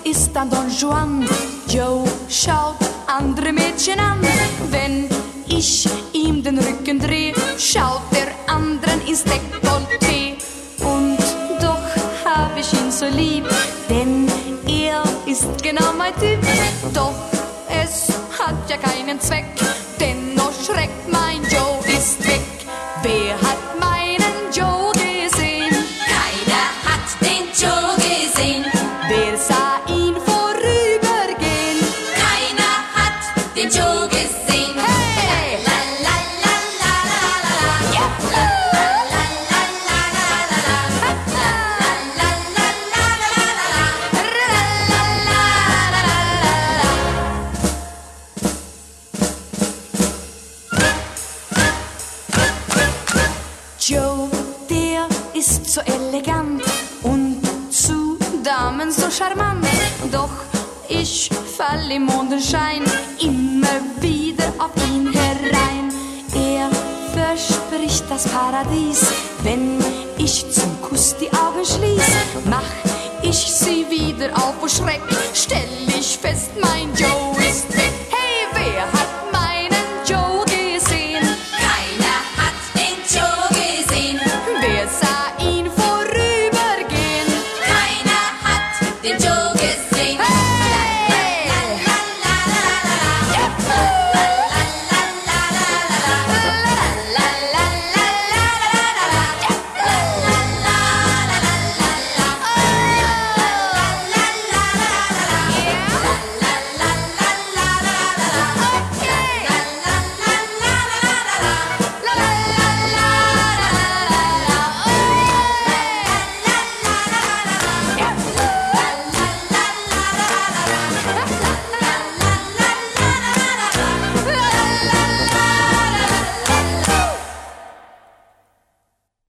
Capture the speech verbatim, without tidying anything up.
ist dann Don Juan. Joe schaut andere Mädchen an. Wenn ich ihm den Rücken dreh, schaut der anderen ins Dekolleté. Und doch hab ich ihn so lieb, denn er ist genau mein Typ. Doch es hat ja keinen Zweck, dennoch schreckt mein Joe ist weg. Wer hat meinen Joe gesehen? Keiner hat den Joe gesehen. Wer sah ihn vorübergehen? Keiner hat den Joe gesehen. Hey! La la la la la la la. Ja! La la la la la la la. La la la la la la la la. Joe, der ist so elegant und zu Damen so charmant. Doch ich fall im Mondenschein immer wieder auf ihn herein. Er verspricht das Paradies, wenn ich zum Kuss die Augen schließ. Mach ich sie wieder auf, oh Schreck, stell ich fest, mein Joe